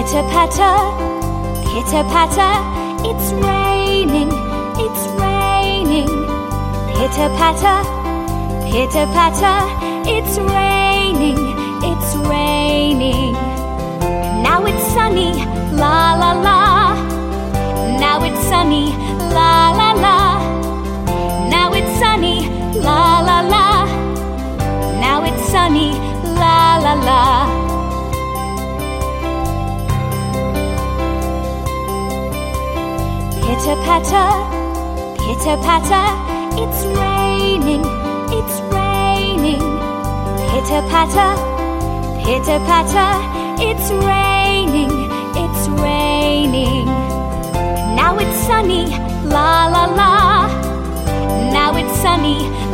Pitter patter, pitter patter, it's raining, it's raining. Pitter patter, pitter patter, it's raining, it's raining. Now it's sunny, la la la. Now it's sunny, la la la. Now it's sunny, la la la. Now it's sunny, la la la. Pitter patter, pitter patter, it's raining, it's raining. Pitter patter, pitter patter, it's raining, it's raining. Now it's sunny, la la la. Now it's sunny,